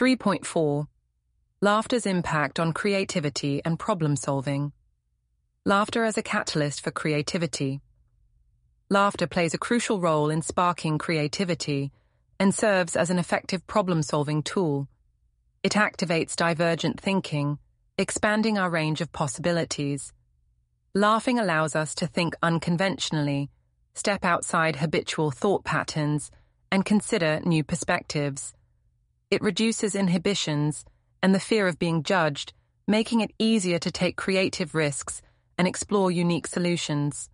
3.4. Laughter's impact on creativity and problem-solving. Laughter as a catalyst for creativity. Laughter plays a crucial role in sparking creativity and serves as an effective problem-solving tool. It activates divergent thinking, expanding our range of possibilities. Laughing allows us to think unconventionally, step outside habitual thought patterns, and consider new perspectives. It reduces inhibitions and the fear of being judged, making it easier to take creative risks and explore unique solutions.